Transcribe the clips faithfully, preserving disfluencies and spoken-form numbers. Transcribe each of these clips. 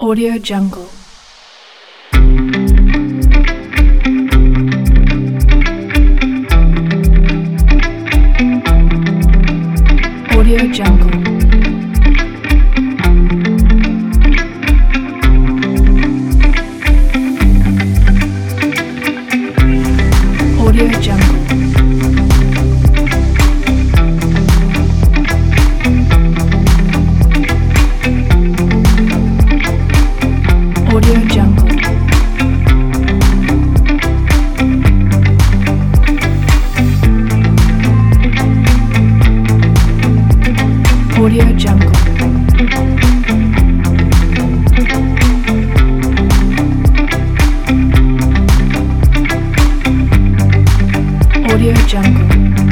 Audio Jungle. Audio Jungle. Audio Jungle. Audio Jungle. Audio Jungle. Audio Jungle.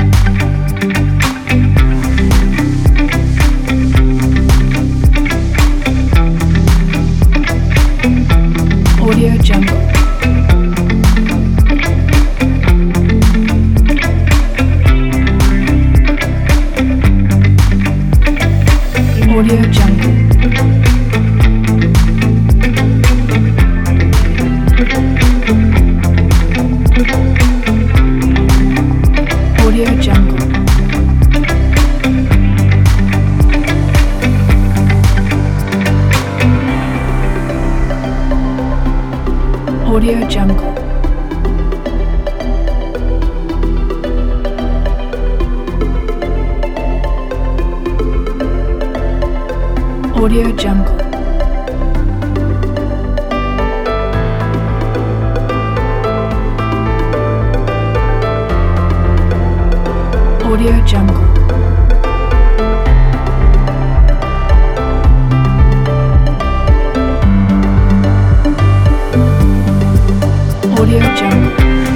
Audio Jungle. Audio Jungle. Audio Jungle. Audio Jungle. Audio Jungle. Audio Jungle. Audio Jungle.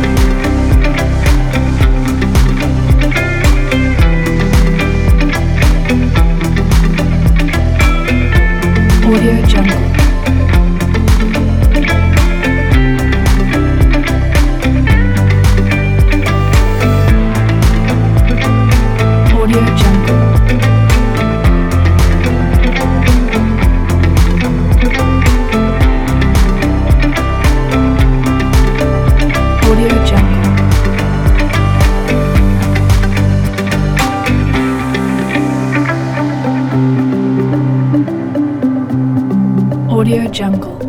Audio Jungle. Audio Jungle. Audio Jungle. Audio Jungle.